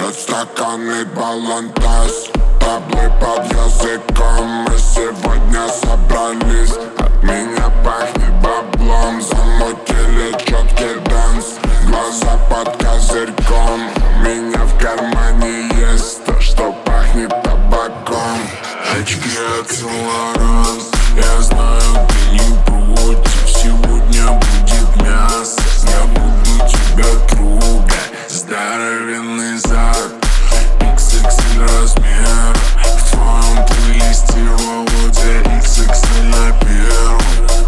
Пьет стаканы балантас, таблы под языком. Мы сегодня собрались, от меня пахнет баблом. Замутили четкий данс, глаза под козырьком. У меня в кармане есть то, что пахнет табаком. Очки от Лоранс, я знаю, ты не против. Сегодня будет мясо, я буду тебя трогать. Здоровенный зад, XXL размер. В твоем плейлисте Володя XXL на первом.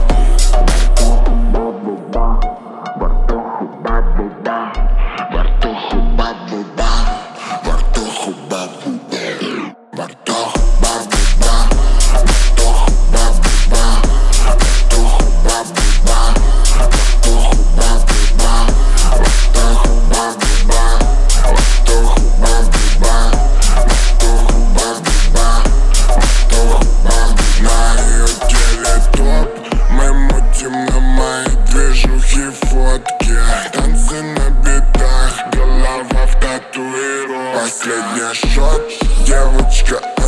Бартоху бабу-ба, Бартоху бабу-ба, Бартоху бабу-ба, Бартоху бабу-ба, Бартоху бабу-ба, Бартоху бабу-ба, Бартоху бабу-ба, Бартоху бабу-ба, Бартоху бабу-ба, Бартоху бабу. На ее теле топ, мы мутим на моей движухе фотки. Танцы на битах, голова в татуировках. Последний шот, девочка.